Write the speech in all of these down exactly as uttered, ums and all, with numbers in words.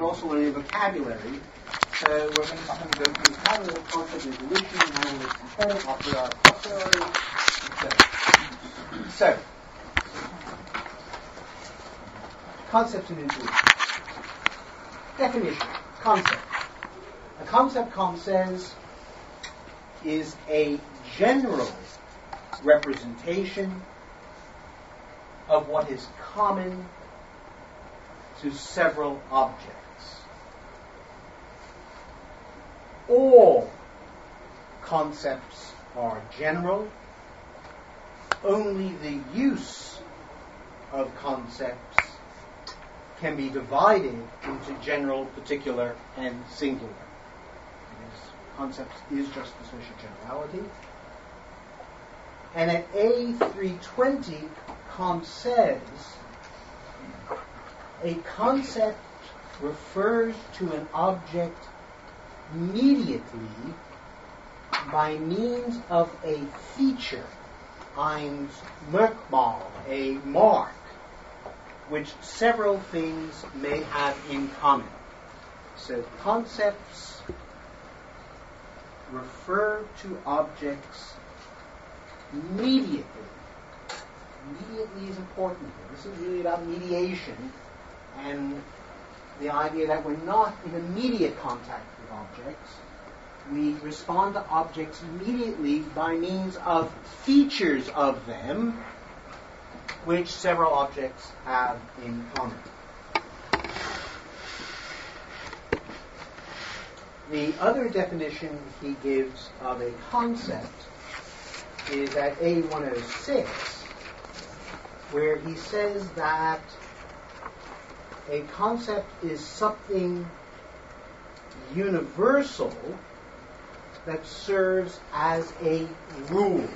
also learning vocabulary. So we're going to go through how the concept of intuition, how it's inherent, a priori, et cetera. So, concepts and intuition. Definition. Concept. A concept, Kant says, is a general representation of what is common to several objects. All concepts are general. Only the use of concepts can be divided into general, particular, and singular. Because concepts is just the social generality. And at A three twenty, Kant says, a concept refers to an object immediately by means of a feature, ein Merkmal, a mark, which several things may have in common. So concepts refer to objects immediately. Immediately is important here. This is really about mediation and the idea that we're not in immediate contact with objects. We respond to objects immediately by means of features of them which several objects have in common. The other definition he gives of a concept is at A one oh six, where he says that a concept is something universal that serves as a rule.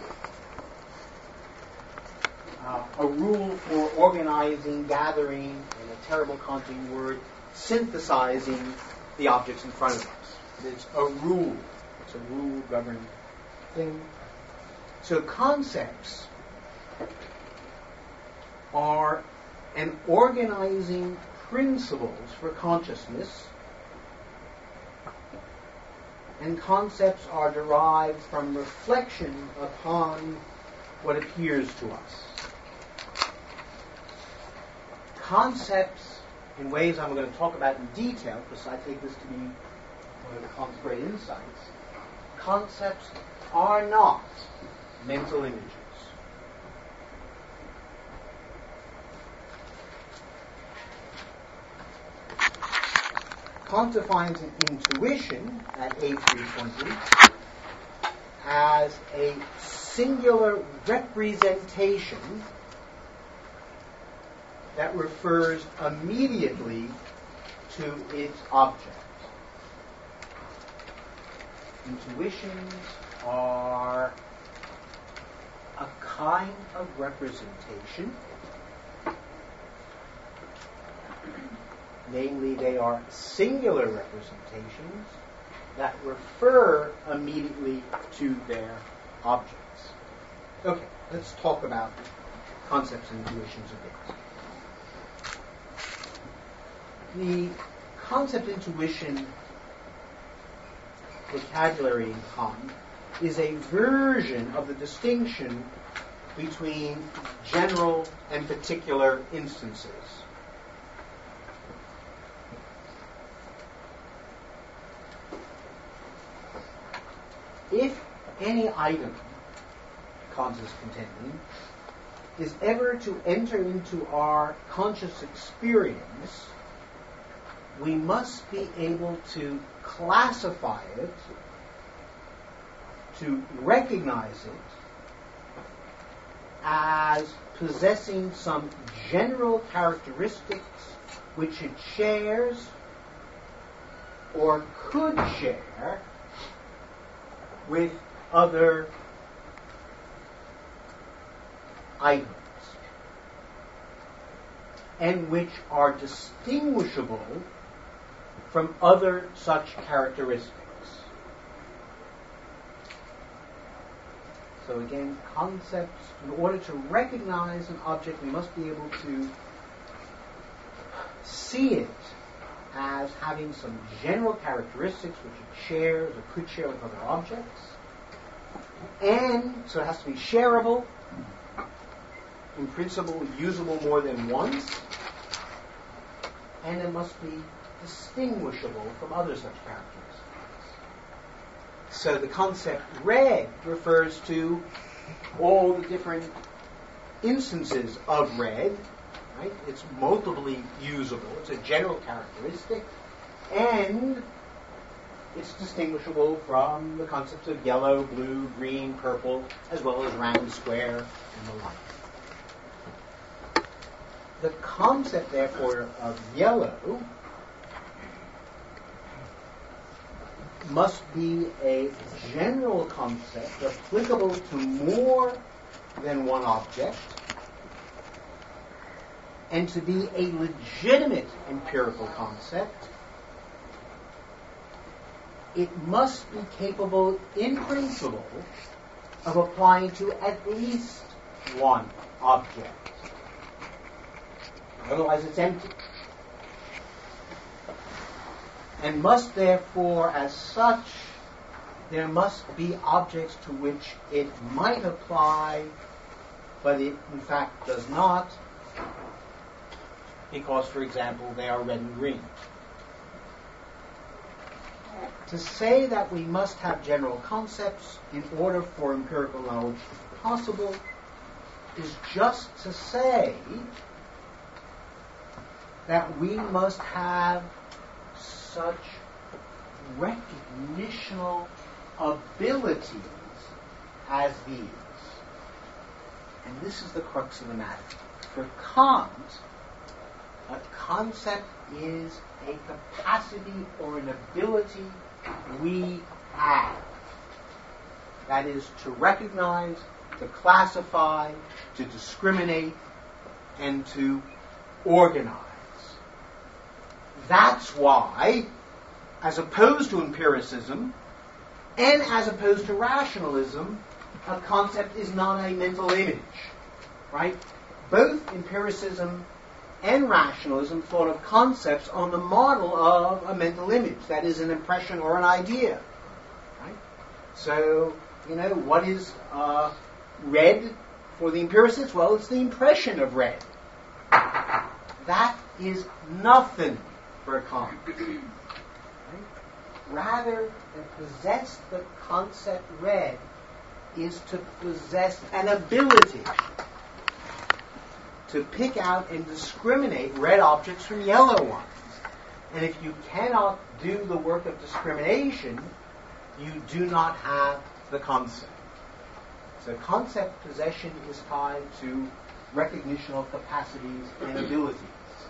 Uh, a rule for organizing, gathering, in a terrible Kantian word, synthesizing the objects in front of us. It's a rule. It's a rule-governed thing. So concepts are an organizing principles for consciousness, and concepts are derived from reflection upon what appears to us. Concepts, in ways I'm going to talk about in detail, because I take this to be one of Kant's great insights, concepts are not mental images. Kant defines an intuition at A three twenty as a singular representation that refers immediately to its object. Intuitions are a kind of representation. Namely, they are singular representations that refer immediately to their objects. Okay, let's talk about concepts and intuitions a bit. The concept intuition vocabulary in Kant is a version of the distinction between general and particular instances. If any item, Kant is contending, is ever to enter into our conscious experience, we must be able to classify it, to recognize it as possessing some general characteristics which it shares or could share with other items, and which are distinguishable from other such characteristics. So again, concepts, in order to recognize an object, we must be able to see it as having some general characteristics which it shares or could share with other objects. And so it has to be shareable, in principle usable more than once, and it must be distinguishable from other such characteristics. So the concept red refers to all the different instances of red, right? It's multiply usable, it's a general characteristic, and it's distinguishable from the concepts of yellow, blue, green, purple, as well as round, square, and the like. The concept, therefore, of yellow must be a general concept applicable to more than one object, and to be a legitimate empirical concept, it must be capable, in principle, of applying to at least one object. Otherwise, it's empty. And must therefore, as such, there must be objects to which it might apply, but it in fact does not, because, for example, they are red and green. To say that we must have general concepts in order for empirical knowledge to be possible is just to say that we must have such recognitional abilities as these. And this is the crux of the matter. For Kant, a concept is a capacity or an ability we have. That is, to recognize, to classify, to discriminate, and to organize. That's why, as opposed to empiricism, and as opposed to rationalism, a concept is not a mental image, right? Both empiricism and rationalism thought of concepts on the model of a mental image, that is, an impression or an idea, right? So, you know, what is uh, red for the empiricist? Well, it's the impression of red. That is nothing for a Kant. Right? Rather than possess the concept red is to possess an ability to pick out and discriminate red objects from yellow ones. And if you cannot do the work of discrimination, you do not have the concept. So concept possession is tied to recognitional capacities and abilities.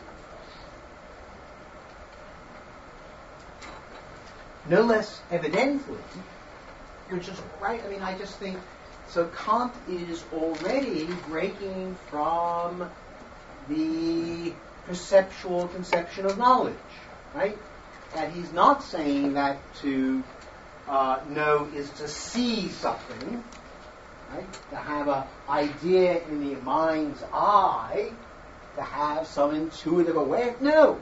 No less evidently, which is right, I mean, I just think, so Kant is already breaking from the perceptual conception of knowledge, right? And he's not saying that to uh, know is to see something, right? To have an idea in the mind's eye, to have some intuitive awareness. No.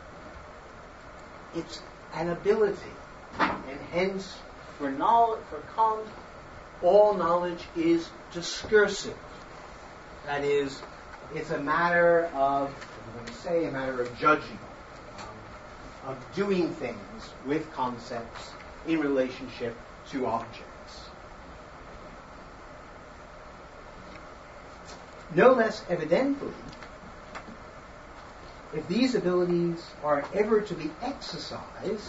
It's an ability. And hence, for knowledge, for Kant, all knowledge is discursive. That is, it's a matter of, I'm going to say, a matter of judging, um, of doing things with concepts in relationship to objects. No less evidently, if these abilities are ever to be exercised,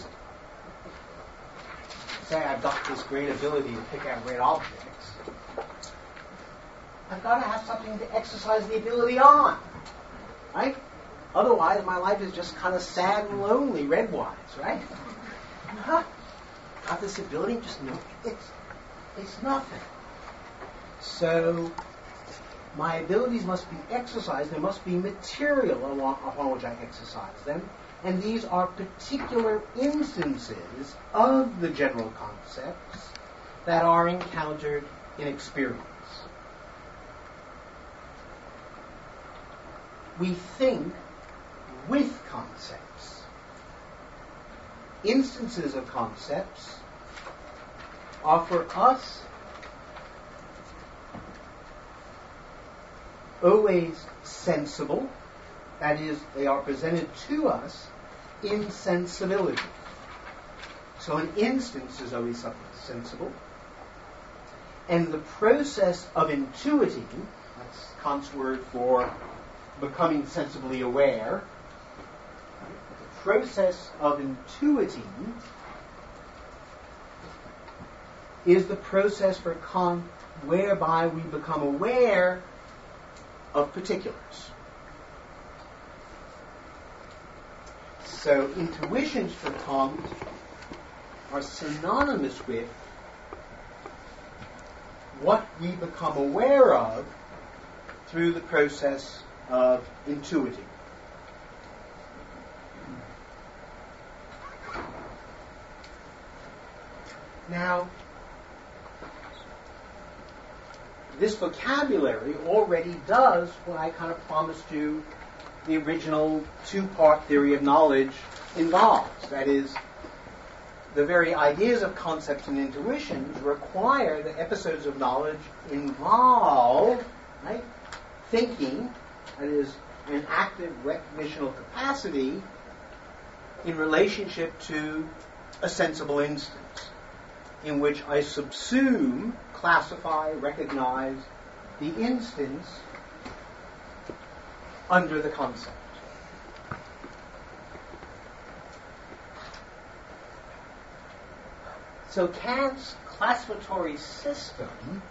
say I've got this great ability to pick out red objects, I've got to have something to exercise the ability on, right? Otherwise, my life is just kind of sad and lonely, red-wise, right? Huh? Got this ability, just no, it's it's nothing. So my abilities must be exercised. There must be material upon which I exercise them. And these are particular instances of the general concepts that are encountered in experience. We think with concepts. instances of concepts are for us always sensible, that is, they are presented to us in sensibility. So an instance is always something sensible, and the process of intuiting, that's Kant's word for becoming sensibly aware, the process of intuiting is the process for Kant whereby we become aware of particulars. So intuitions for Kant are synonymous with what we become aware of through the process of intuiting. Now, this vocabulary already does what I kind of promised you the original two-part theory of knowledge involves. That is, the very ideas of concepts and intuitions require that episodes of knowledge involve, right, thinking, that is, an active recognitional capacity in relationship to a sensible instance, in which I subsume, classify, recognize the instance under the concept. So Kant's classificatory system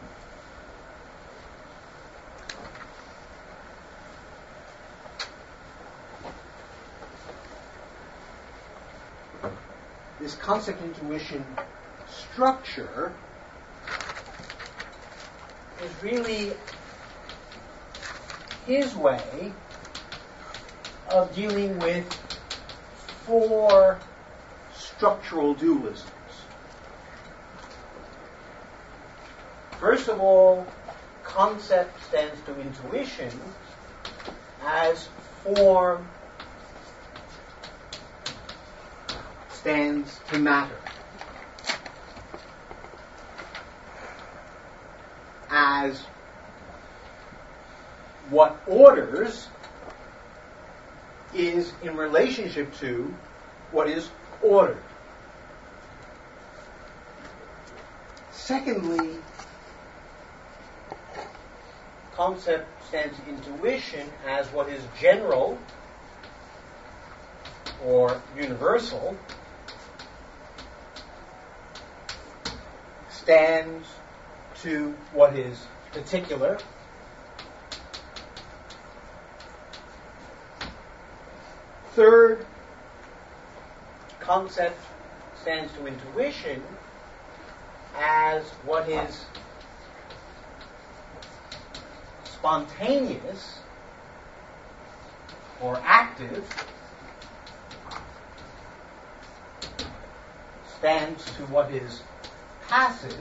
this concept intuition structure is really his way of dealing with four structural dualisms. First of all, concept stands to intuition as form stands to matter, as what orders is in relationship to what is ordered. Secondly, concept stands to intuition as what is general or universal, stands to what is particular. Third, concept stands to intuition as what is spontaneous or active, stands to what is passive,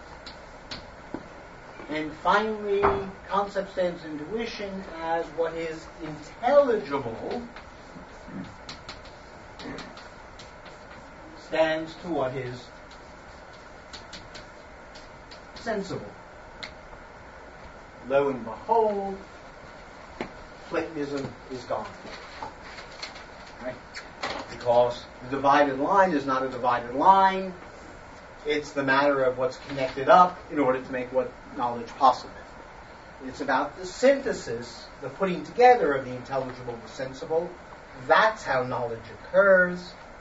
and finally, concept stands to intuition as what is intelligible, stands to what is sensible. Lo and behold, Platonism is gone. Right? Because the divided line is not a divided line. It's the matter of what's connected up in order to make what knowledge possible. It's about the synthesis, the putting together of the intelligible and the sensible. That's how knowledge occurs.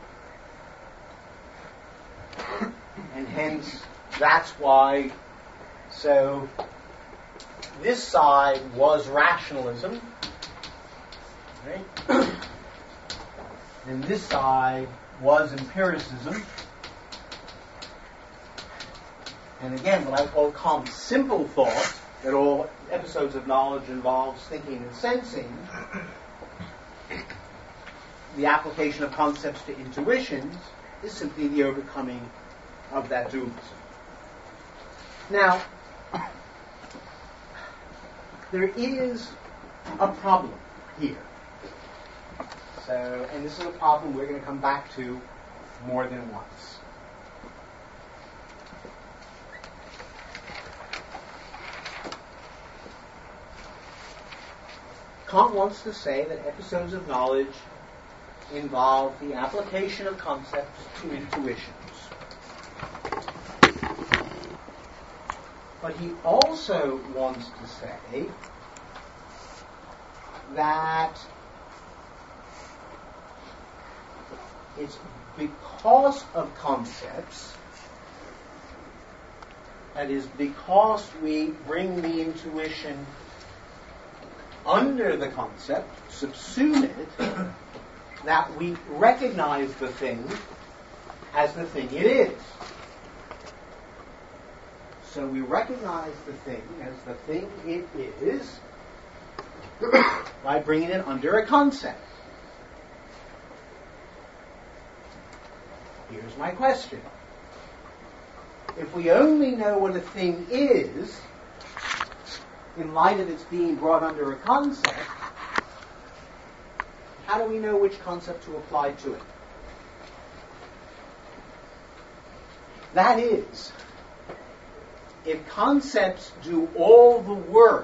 And hence, that's why, so, this side was rationalism, right? And this side was empiricism. And again, what I call Kant's simple thought, that all episodes of knowledge involves thinking and sensing, the application of concepts to intuitions is simply the overcoming of that dualism. Now, there is a problem here. So, and this is a problem we're going to come back to more than once. Kant wants to say that episodes of knowledge involve the application of concepts to intuitions. But he also wants to say that it's because of concepts, that is, because we bring the intuition under the concept, subsume it, that we recognize the thing as the thing it is. So we recognize the thing as the thing it is by bringing it under a concept. Here's my question. If we only know what a thing is, in light of its being brought under a concept, how do we know which concept to apply to it? That is, if concepts do all the work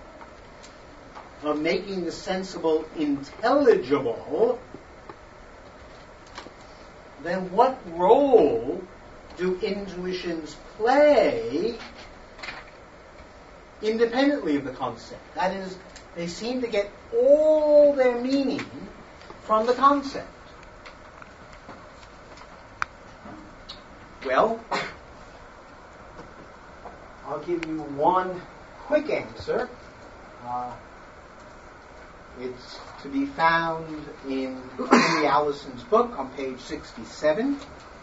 of making the sensible intelligible, then what role do intuitions play independently of the concept? That is, they seem to get all their meaning from the concept. Well, I'll give you one quick answer. Uh, it's to be found in Henry Allison's book on page sixty-seven.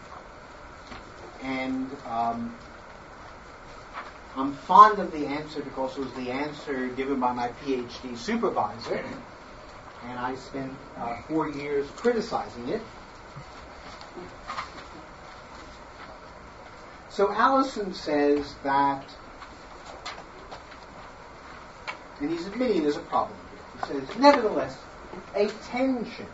And um, I'm fond of the answer because it was the answer given by my PhD supervisor. And I spent uh, four years criticizing it. So Allison says that, and he's admitting there's a problem here. He says, nevertheless, a tension,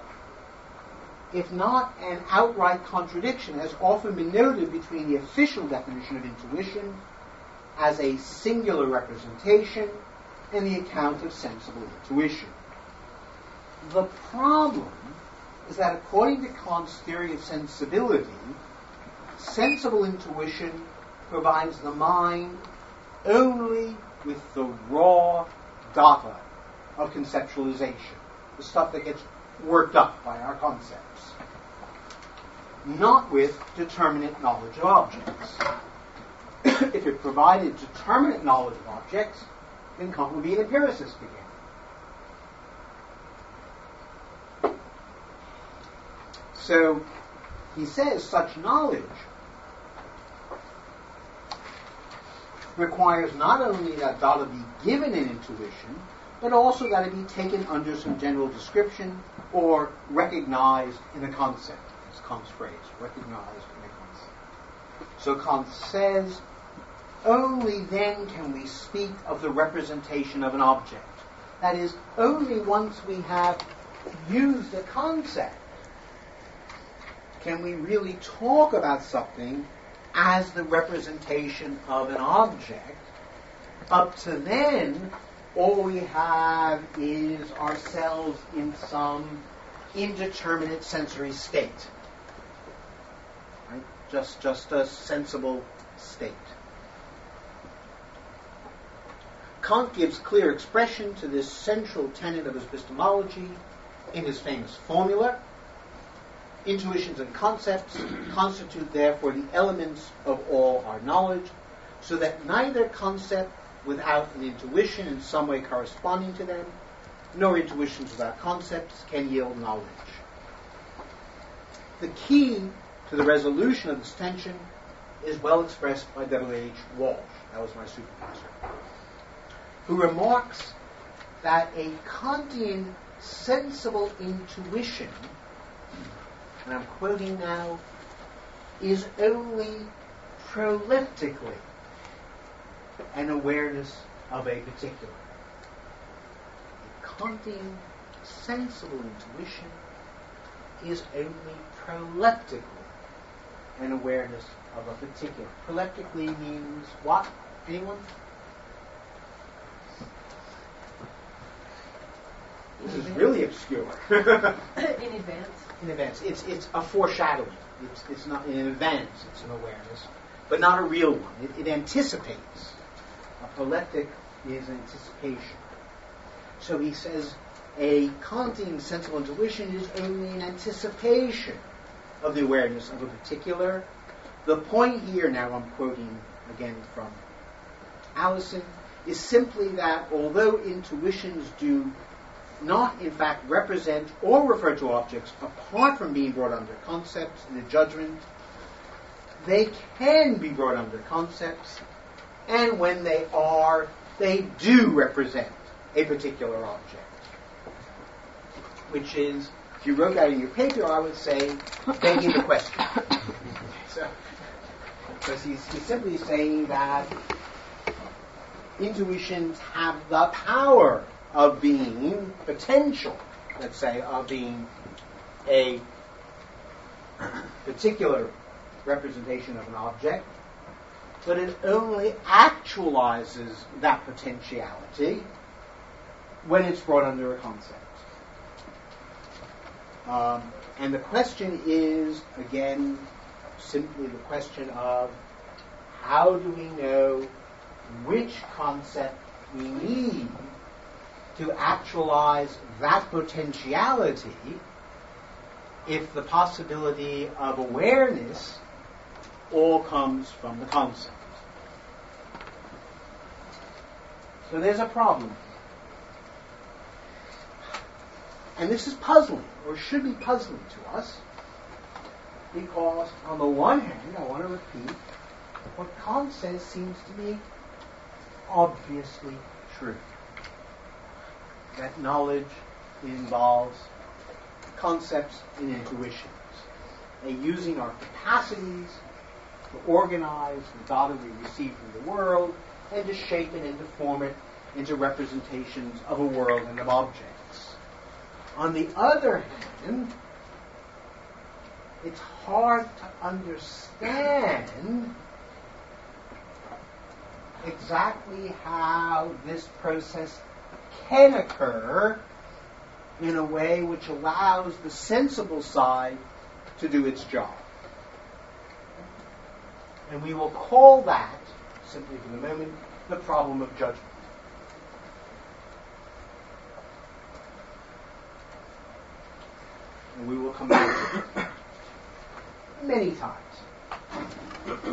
if not an outright contradiction, has often been noted between the official definition of intuition as a singular representation and the account of sensible intuition. The problem is that according to Kant's theory of sensibility, sensible intuition provides the mind only with the raw data of conceptualization, the stuff that gets worked up by our concepts, not with determinate knowledge of objects. If it provided determinate knowledge of objects, then Kant would be an empiricist again. So he says such knowledge requires not only that data be given in intuition, but also that it be taken under some general description or recognized in a concept. It's Kant's phrase, recognized in a concept. So Kant says, only then can we speak of the representation of an object. That is, only once we have used a concept can we really talk about something as the representation of an object. Up to then, all we have is ourselves in some indeterminate sensory state. Right? Just, just a sensible state. Kant gives clear expression to this central tenet of his epistemology in his famous formula. Intuitions and concepts constitute therefore the elements of all our knowledge, so that neither concept without an intuition in some way corresponding to them, nor intuitions without concepts can yield knowledge. The key to the resolution of this tension is well expressed by W H Walsh, that was my supervisor, who remarks that a Kantian sensible intuition, and I'm quoting now, is only proleptically an awareness of a particular. A Kantian sensible intuition is only proleptical an awareness of a particular. Proleptically means what? Anyone? This is really obscure. In advance. In advance. It's it's a foreshadowing. It's it's not in advance. It's an awareness, but not a real one. It, it anticipates. A proleptic is anticipation. So he says a Kantian sensible intuition is only an anticipation of the awareness of a particular. The point here, now I'm quoting again from Allison, is simply that although intuitions do not in fact represent or refer to objects apart from being brought under concepts in a judgment, they can be brought under concepts, and when they are, they do represent a particular object. Which is, if you wrote that in your paper, I would say, begging the question. So, because he's, he's simply saying that intuitions have the power of being potential, let's say, of being a particular representation of an object, but it only actualizes that potentiality when it's brought under a concept. Um, and the question is, again, simply the question of how do we know which concept we need to actualize that potentiality if the possibility of awareness all comes from the concept. So there's a problem. And this is puzzling, or should be puzzling to us, because on the one hand, I want to repeat, what Kant says seems to me obviously true. That knowledge involves concepts and intuitions, and using our capacities to organize the data we receive from the world and to shape it and to form it into representations of a world and of objects. On the other hand, it's hard to understand exactly how this process can occur in a way which allows the sensible side to do its job. And we will call that, simply for the moment, the problem of judgment. And we will come back to it many times.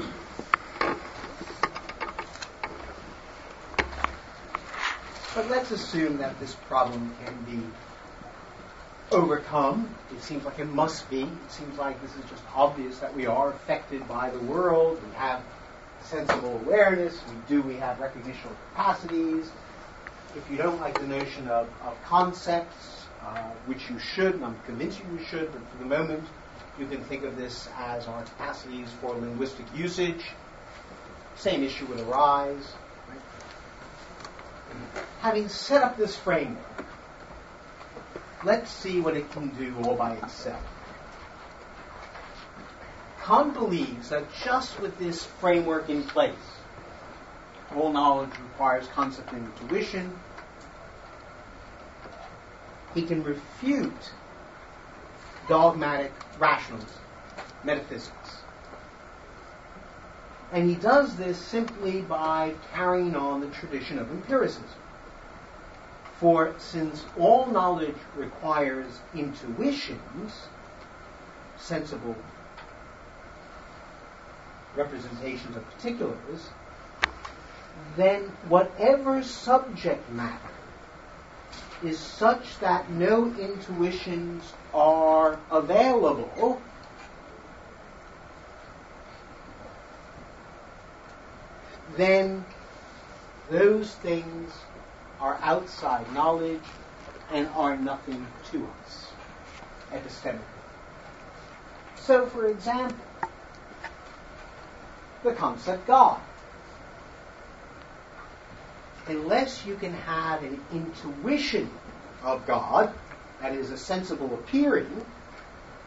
But let's assume that this problem can be overcome. It seems like it must be. It seems like this is just obvious that we are affected by the world. We have sensible awareness. We do. We have recognitional capacities. If you don't like the notion of, of concepts, uh, which you should, and I'm convinced you should, but for the moment, you can think of this as our capacities for linguistic usage. Same issue would arise. Right? Having set up this framework, let's see what it can do all by itself. Kant believes that just with this framework in place, all knowledge requires concept and intuition, he can refute dogmatic rationalism, metaphysics. And he does this simply by carrying on the tradition of empiricism. For since all knowledge requires intuitions, sensible representations of particulars, then whatever subject matter is such that no intuitions are available, then those things are outside knowledge and are nothing to us, epistemically. So, for example, the concept God. Unless you can have an intuition of God, that is a sensible appearing,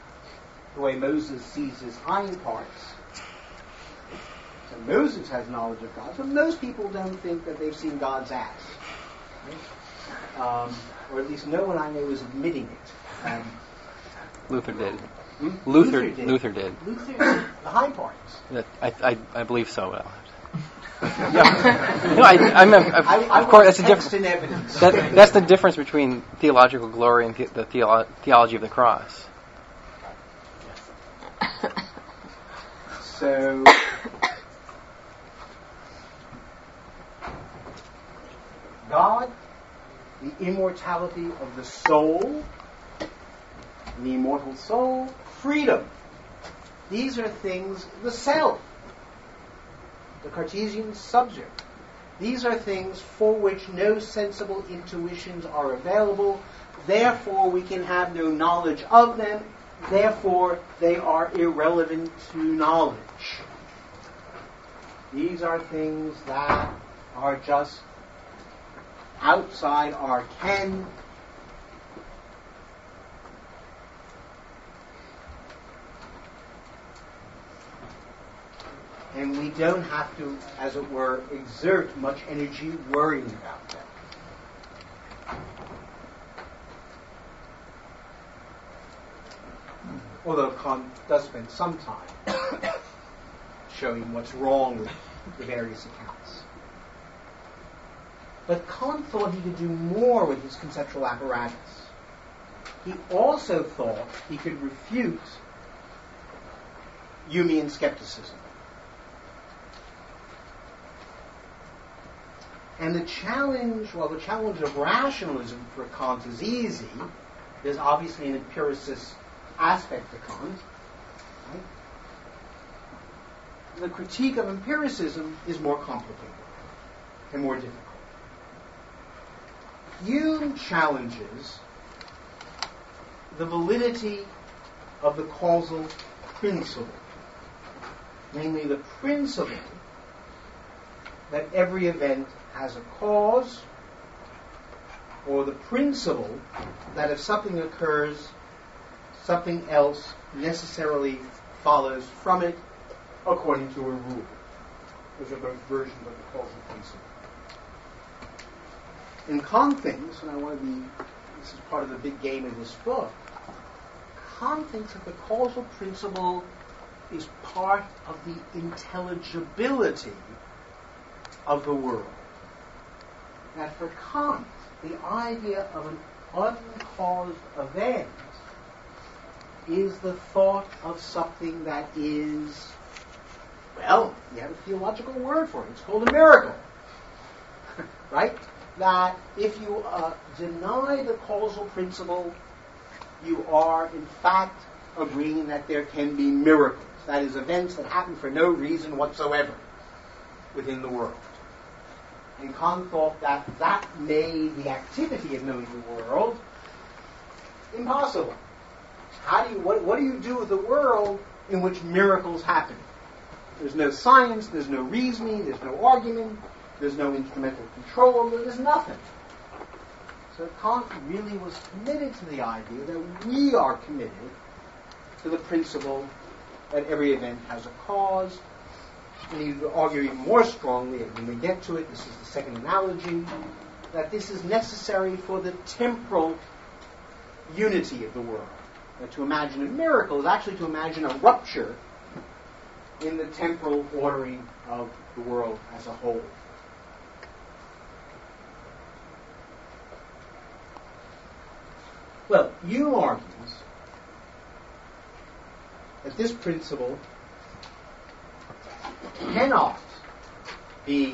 the way Moses sees his hind parts. So Moses has knowledge of God, but most people don't think that they've seen God's ass. Right? Um, or at least no one I know is admitting it. Um, Luther did. Hmm? Luther, Luther did. Luther did. Luther did. The hind parts. That, I, I, I believe so. Well, yeah. No, I, I'm, I'm, I'm, I, I of course, that's the text difference. and evidence. That, that's the difference between theological glory and the, the theolo- theology of the cross. So, God, the immortality of the soul, the immortal soul, freedom. These are things, the self, the Cartesian subject. These are things for which no sensible intuitions are available. Therefore, we can have no knowledge of them. Therefore, they are irrelevant to knowledge. These are things that are just outside our ken. And we don't have to, as it were, exert much energy worrying about them. Although Kant does spend some time showing what's wrong with the various accounts. But Kant thought he could do more with his conceptual apparatus. He also thought he could refute Humean skepticism. And the challenge, well, the challenge of rationalism for Kant is easy. There's obviously an empiricist aspect to Kant. Right? The critique of empiricism is more complicated and more difficult. Hume challenges the validity of the causal principle, namely the principle that every event has a cause, or the principle that if something occurs, something else necessarily follows from it according to a rule. Those are both versions of the causal principle. In Kant thinks, and I want to be, this is part of the big game in this book, Kant thinks that the causal principle is part of the intelligibility of the world. That for Kant, the idea of an uncaused event is the thought of something that is, well, you have a theological word for it. It's called a miracle. Right? That if you uh, deny the causal principle, you are in fact agreeing that there can be miracles. That is, events that happen for no reason whatsoever within the world. And Kant thought that that made the activity of knowing the world impossible. How do you, what, what do you do with a world in which miracles happen? There's no science, there's no reasoning, there's no argument, there's no instrumental control, there's nothing. So Kant really was committed to the idea that we are committed to the principle that every event has a cause. And he would argue even more strongly, and when we get to it, this is the second analogy, that this is necessary for the temporal unity of the world. That to imagine a miracle is actually to imagine a rupture in the temporal ordering of the world as a whole. Well, Hume argues that this principle cannot be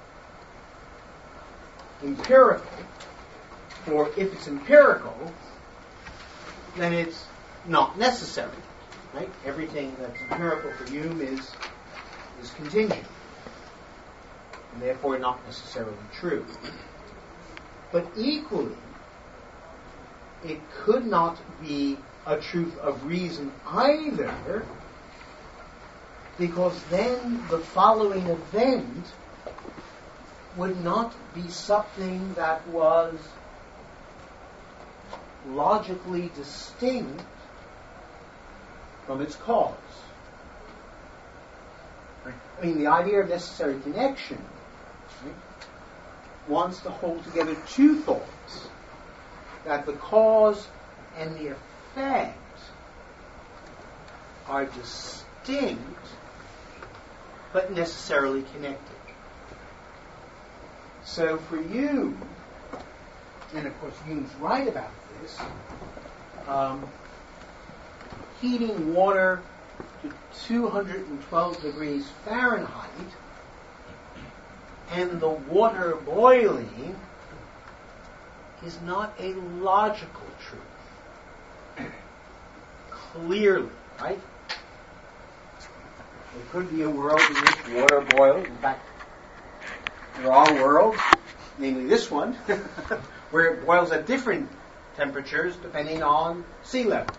empirical, for if it's empirical, then it's not necessary. Right? Everything that's empirical for Hume is is contingent, and therefore not necessarily true. But equally, it could not be a truth of reason either, because then the following event would not be something that was logically distinct from its cause. Right? I mean, the idea of necessary connection, right, wants to hold together two thoughts, that the cause and the effect are distinct but necessarily connected. So for you, and of course Jung's right about this, um, heating water to two hundred twelve degrees Fahrenheit and the water boiling is not a logical truth. Clearly, right? There could be a world in which water boils. In fact, there are worlds, namely this one, where it boils at different temperatures depending on sea level.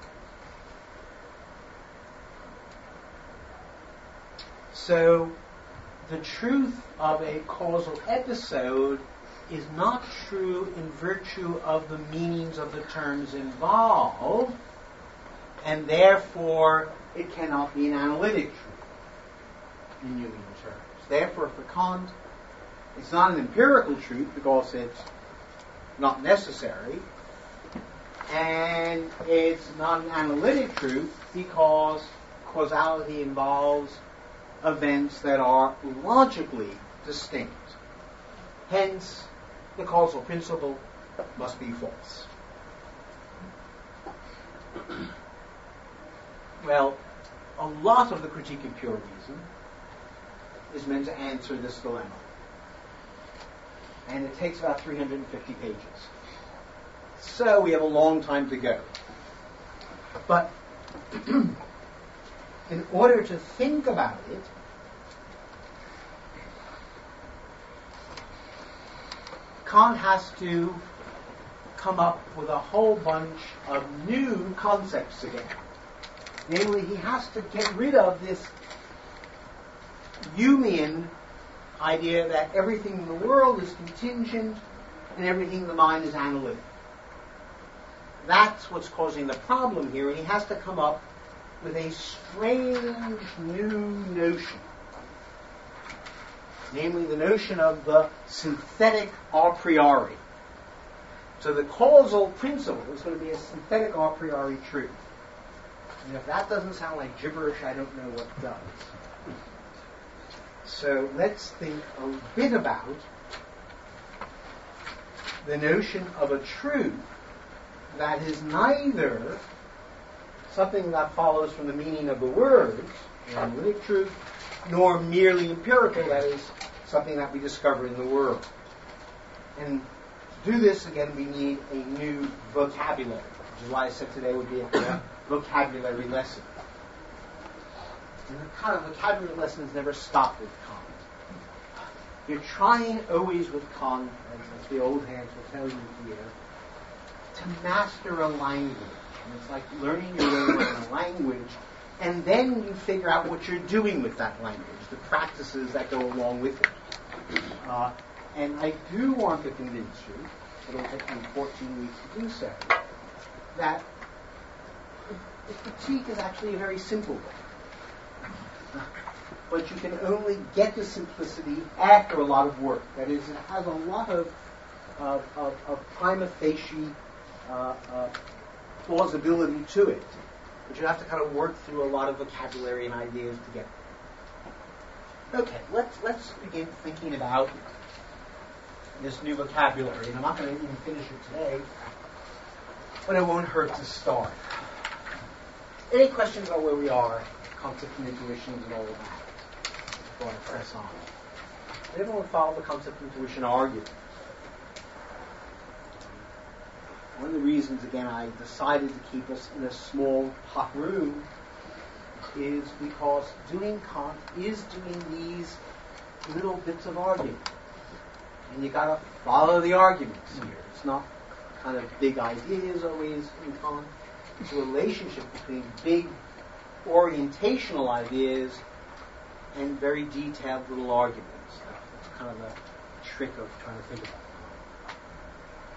So, the truth of a causal episode is not true in virtue of the meanings of the terms involved, and therefore it cannot be an analytic truth in Jungian terms. Therefore, for Kant, it's not an empirical truth because it's not necessary, and it's not an analytic truth because causality involves events that are logically distinct. Hence, the causal principle must be false. Well, a lot of the Critique of Pure Reason is meant to answer this dilemma. And it takes about three hundred fifty pages. So we have a long time to go. But in order to think about it, Kant has to come up with a whole bunch of new concepts again. Namely, he has to get rid of this Humean idea that everything in the world is contingent and everything in the mind is analytic. That's what's causing the problem here, and he has to come up with a strange new notion. Namely, the notion of the synthetic a priori. So the causal principle is going to be a synthetic a priori truth. And if that doesn't sound like gibberish, I don't know what does. So let's think a bit about the notion of a truth that is neither something that follows from the meaning of the words, an analytic truth, nor merely empirical, that is something that we discover in the world. And to do this, again, we need a new vocabulary, which is why I said today would be a vocabulary lesson. And the kind of vocabulary lessons never stop with Kant. You're trying always with Kant, as the old hands will tell you here, to master a language. And it's like learning your way around a language, and then you figure out what you're doing with that language, the practices that go along with it. Uh, and I do want to convince you, it'll take me fourteen weeks to do so, that the critique is actually a very simple one. But you can only get to simplicity after a lot of work. That is, it has a lot of, of, of, of prima facie uh, uh, plausibility to it. But you have to kind of work through a lot of vocabulary and ideas to get there. Okay, let's let's begin thinking about this new vocabulary. And I'm not going to even finish it today, but it won't hurt to start. Any questions about where we are, concept and intuitions and all of that, before I press on? Did everyone follow the concept and intuition argument? One of the reasons, again, I decided to keep us in a small, hot room is because doing Kant is doing these little bits of argument. And you got to follow the arguments here. It's not kind of big ideas always in Kant. It's a relationship between big orientational ideas and very detailed little arguments. That's kind of a trick of trying to think about it.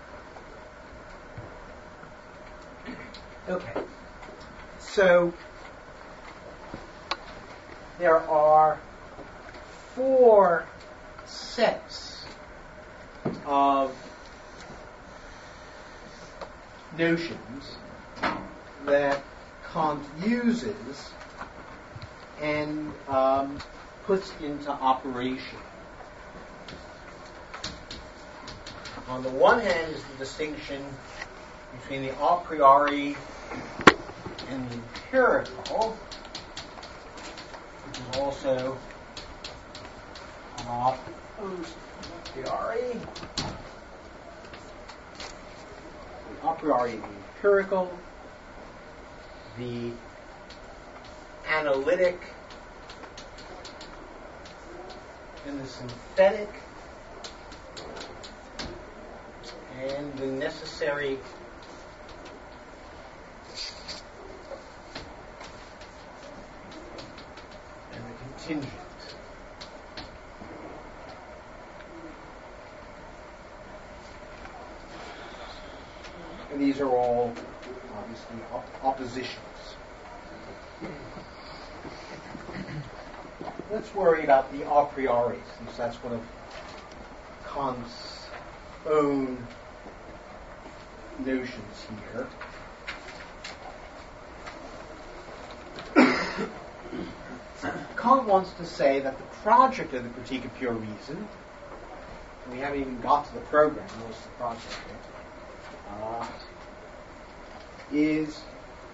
Okay, so there are four sets of notions that Kant uses and um, puts into operation. On the one hand is the distinction between the a priori and the empirical, which is also an a priori. The a priori and the empirical, the analytic and the synthetic, and the necessary and the contingent. And these are all obviously op- oppositions. Let's worry about the a priori, since that's one of Kant's own notions here. Kant wants to say that the project of the Critique of Pure Reason, and we haven't even got to the program, most of the project yet, uh, is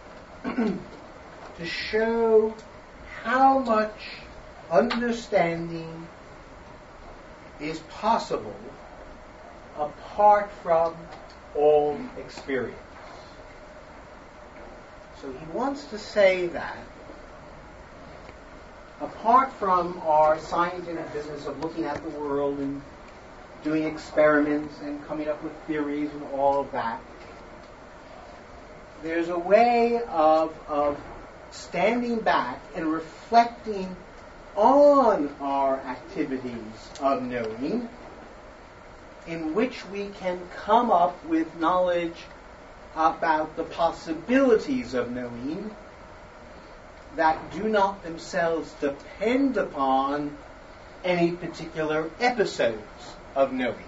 to show how much understanding is possible apart from all experience. So he wants to say that apart from our scientific business of looking at the world and doing experiments and coming up with theories and all of that, there's a way of, of standing back and reflecting on our activities of knowing, in which we can come up with knowledge about the possibilities of knowing that do not themselves depend upon any particular episodes of knowing.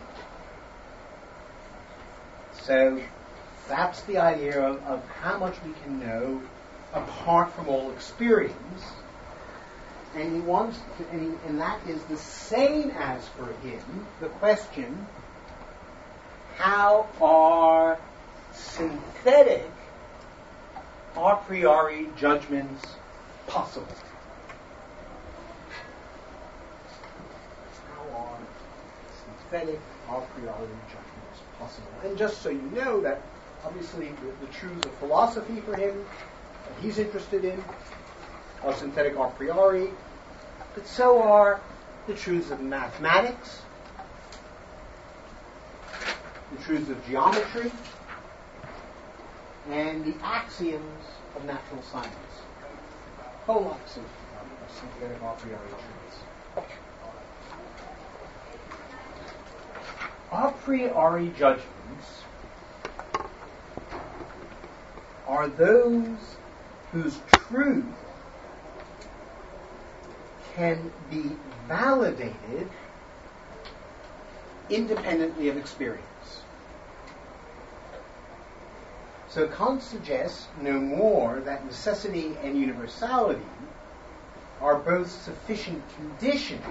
So that's the idea of, of how much we can know apart from all experience. And he wants to, and, he, and that is the same as for him the question, how are synthetic a priori judgments possible? How are synthetic a priori judgments possible? And just so you know that obviously the, the truths of philosophy for him that he's interested in are synthetic a priori, but so are the truths of mathematics, the truths of geometry, and the axioms of natural science. Whole lots of, of synthetic a priori truths. A priori judgments are those whose truth can be validated independently of experience. So Kant suggests no more that necessity and universality are both sufficient conditions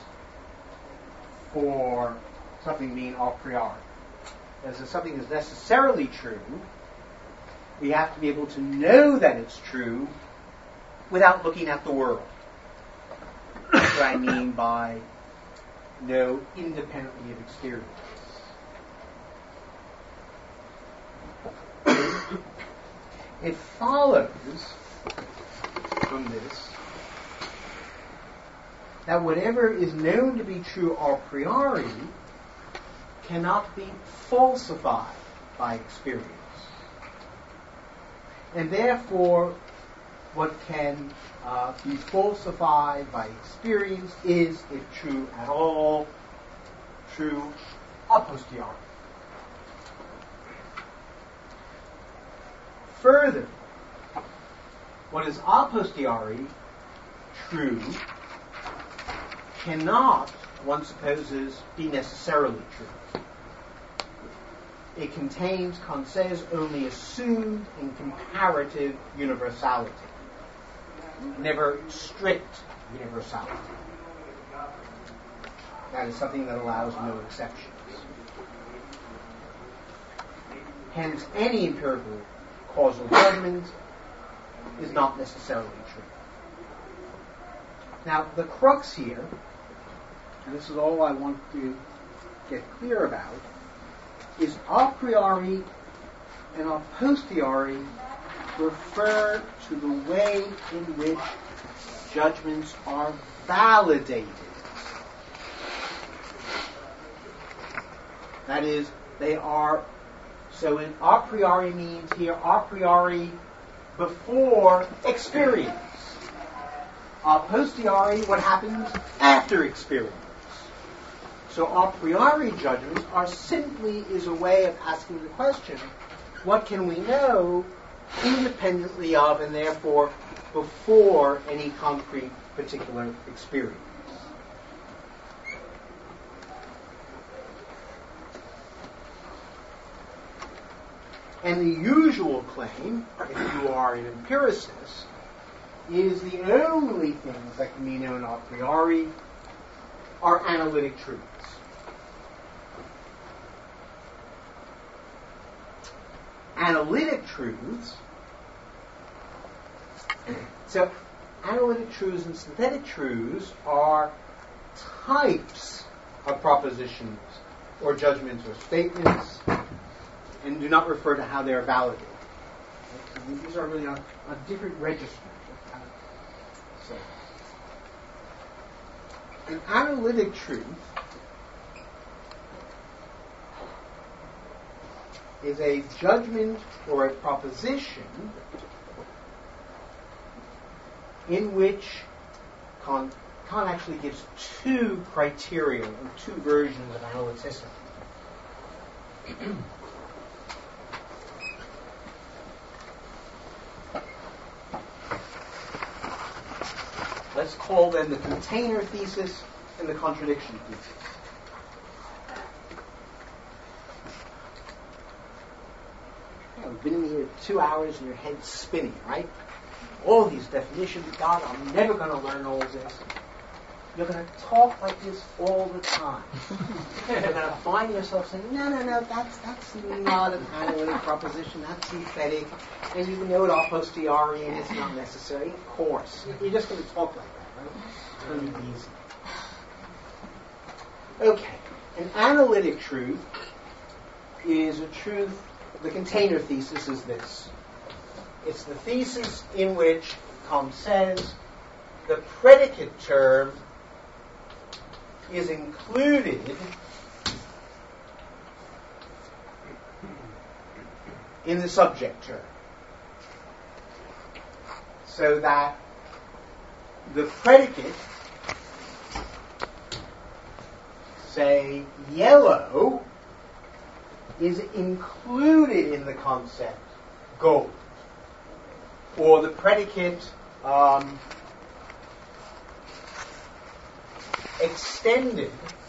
for something being a priori. As if something is necessarily true, we have to be able to know that it's true without looking at the world. That's what I mean by know independently of experience. It follows from this that whatever is known to be true a priori cannot be falsified by experience. And therefore, what can uh, be falsified by experience is, if true at all, true a posteriori. Further, what is a posteriori true cannot, one supposes, be necessarily true. It contains, Kant says, only assumed and comparative universality, never strict universality. That is something that allows no exceptions. Hence, any empirical causal judgment is not necessarily true. Now, the crux here, and this is all I want to get clear about, is a priori and a posteriori refer to the way in which judgments are validated. That is, they are, so in a priori means here a priori before experience. A posteriori, what happens after experience. So a priori judgments are simply is a way of asking the question, what can we know independently of and therefore before any concrete particular experience? And the usual claim, if you are an empiricist, is the only things that can be known a priori are analytic truths. Analytic truths, so analytic truths and synthetic truths are types of propositions or judgments or statements, and do not refer to how they are validated. Okay? These are really a, a different register. So, an analytic truth is a judgment or a proposition in which Kant, Kant actually gives two criteria or two versions of analyticity. Let's call them the container thesis and the contradiction thesis. Yeah, we've been in here two hours and your head's spinning, right? All these definitions, God, I'm never going to learn all this. You're going to talk like this all the time. You're going to find yourself saying, no, no, no, that's that's not an analytic proposition, that's synthetic, and you know it a posteriori and it's not necessary. Of course. You're just going to talk like that, right? It's going to be easy. Okay. An analytic truth is a truth, the container thesis is this. It's the thesis in which Kant says the predicate term is included in the subject term. So that the predicate, say yellow, is included in the concept gold. Or the predicate um, extended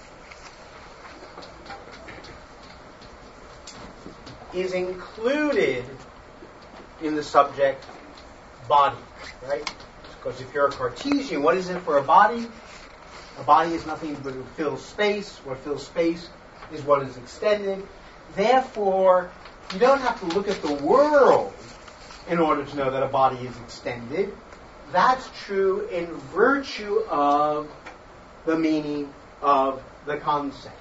is included in the subject body, right? Because if you're a Cartesian, what is it for a body? A body is nothing but it fills space. What fills space is what is extended. Therefore, you don't have to look at the world in order to know that a body is extended. That's true in virtue of the meaning of the concept.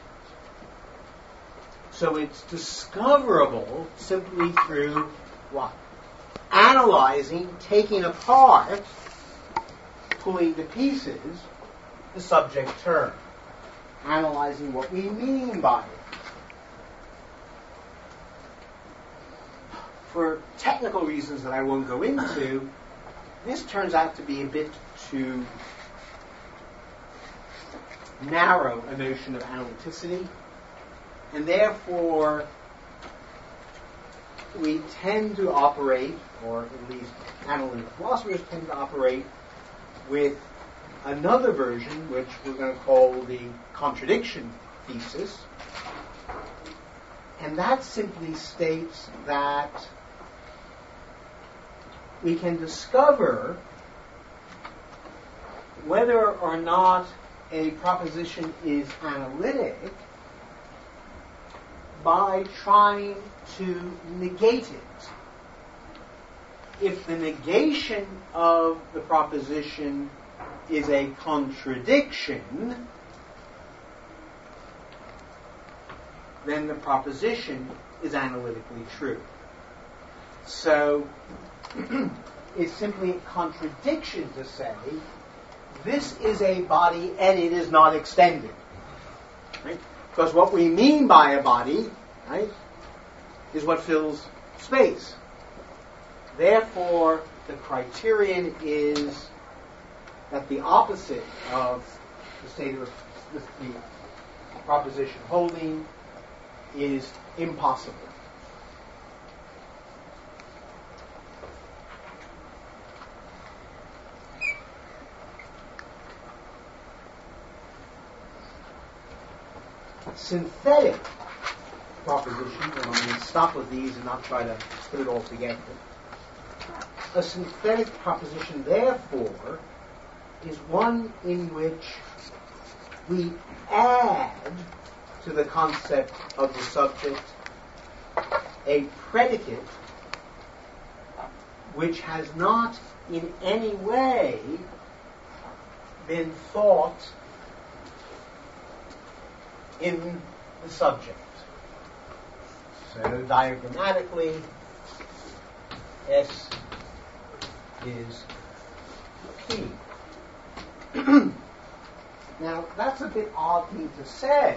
So it's discoverable simply through what? Analyzing, taking apart, pulling to pieces the subject term. Analyzing what we mean by it. For technical reasons that I won't go into, this turns out to be a bit too narrow a notion of analyticity, and therefore we tend to operate, or at least analytic philosophers tend to operate, with another version, which we're going to call the contradiction thesis. And that simply states that we can discover whether or not a proposition is analytic by trying to negate it. If the negation of the proposition is a contradiction, then the proposition is analytically true. So it's simply a contradiction to say this is a body and it is not extended. Right? Because what we mean by a body, right, is what fills space. Therefore, the criterion is that the opposite of the state of the, the proposition holding is impossible. Synthetic proposition, and I'm going to stop with these and not try to put it all together. A synthetic proposition, therefore, is one in which we add to the concept of the subject a predicate which has not in any way been thought in the subject. So diagrammatically, S is P. Now, that's a bit odd thing to say,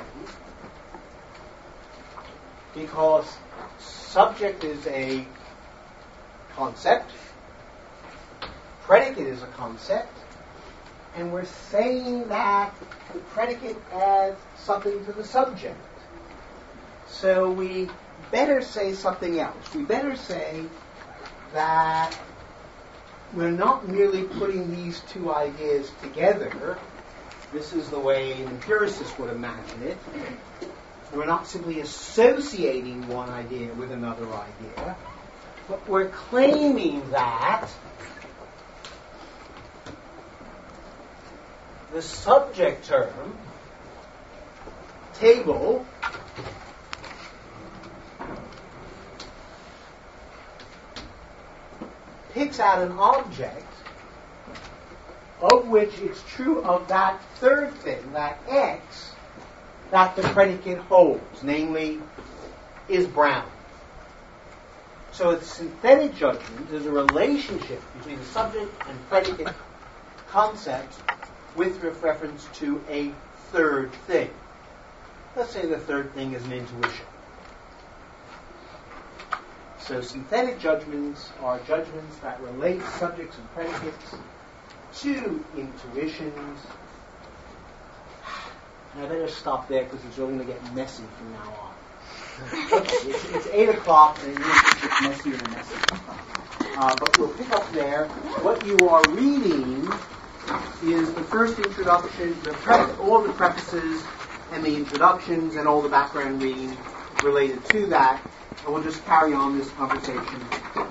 because subject is a concept, predicate is a concept, and we're saying that the predicate adds something to the subject. So we better say something else. We better say that we're not merely putting these two ideas together. This is the way an empiricist would imagine it. We're not simply associating one idea with another idea, but we're claiming that the subject term, table, picks out an object of which it's true of that third thing, that X, that the predicate holds, namely, is brown. So a synthetic judgment is a relationship between the subject and predicate concepts with reference to a third thing. Let's say the third thing is an intuition. So synthetic judgments are judgments that relate subjects and predicates to intuitions. And I better stop there because it's really going to get messy from now on. it's, it's eight o'clock and it gets messier and messier. Uh, but we'll pick up there. What you are reading is the first introduction, the pre- all the prefaces and the introductions and all the background reading related to that. And we'll just carry on this conversation